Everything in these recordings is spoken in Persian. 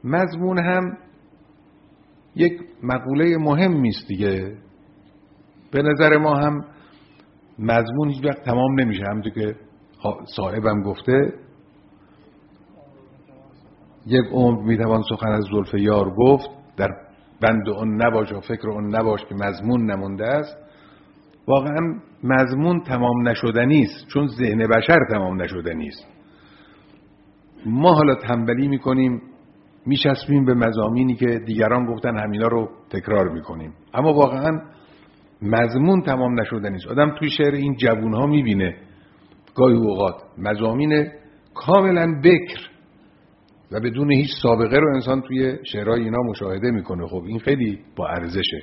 مضمون هم یک مقوله مهمی است دیگه. به نظر ما هم مضمون هیچ وقت تمام نمیشه. همونطور که صاحبم گفته یک عمر میتوان سخن از زلف یار گفت، در بند اون نباش و فکر اون نباش که مضمون نمونده است. واقعا مضمون تمام نشدنی است، چون ذهن بشر تمام نشدنی است. ما حالا تنبلی میکنیم، میچسبیم به مضامینی که دیگران گفتن، همینا رو تکرار میکنیم، اما واقعا مضمون تمام نشدنی است. آدم توی شعر این جوونها میبینه گاهی اوقات مضامین کاملا بکر و بدون هیچ سابقه رو انسان توی شعرهای اینا مشاهده میکنه. خب این خیلی با ارزشه.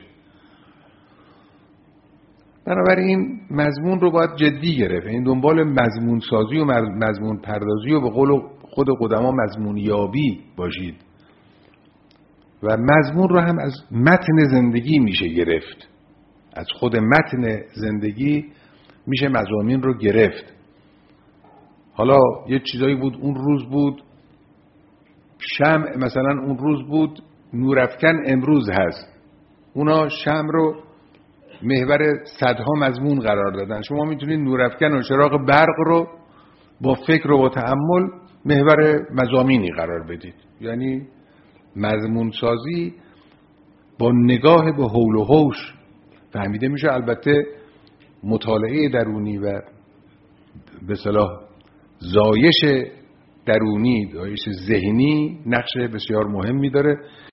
بنابراین مضمون رو باید جدی گرفت. این دنبال مضمون سازی و مضمون پردازی و به قول خود قدما مضمون یابی باشید. و مضمون رو هم از متن زندگی میشه گرفت. از خود متن زندگی میشه مضامین رو گرفت. حالا یه چیزایی بود اون روز بود شمع، مثلا اون روز بود نورافکن امروز هست. اونا شمع رو محور صدها مضمون قرار دادن. شما میتونید نورافکن و چراغ برق رو با فکر و با تأمل محور مضامینی قرار بدید. یعنی مضمون سازی با نگاه به حول و حوش فهمیده میشه. البته مطالعه درونی و به اصطلاح زایش درونی، زایش ذهنی نقش بسیار مهمی داره.